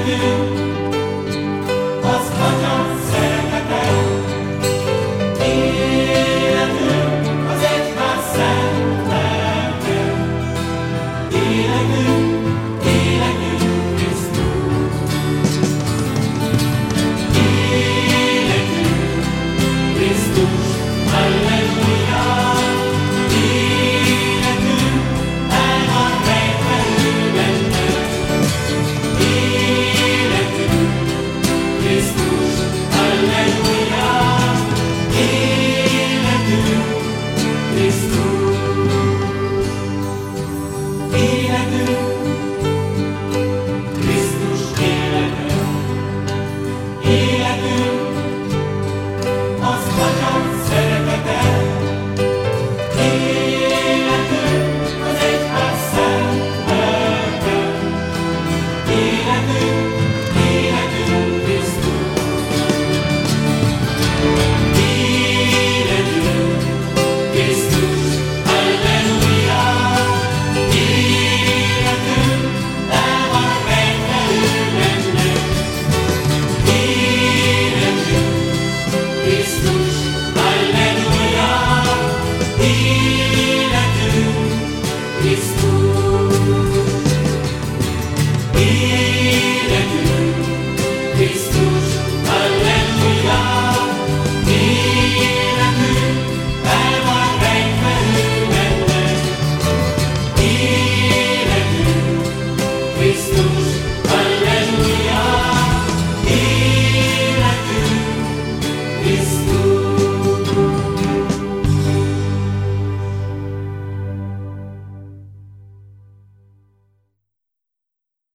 Életünk az Atya szeretete, életünk az egyház szent lelke, életünk Krisztus. Életünk Krisztus, halleluja. Életünk el van rejtve benne. Életünk Krisztus, halleluja. Életünk Krisztus. Életünk Krisztus élete. Életünk az Atya szeretete. Életünk az egyház szent lelke. Életünk Krisztus. Életünk Krisztus, halleluja. Életünk el van rejtve benne. Életünk Krisztus, halleluja. Életünk Krisztus. Életünk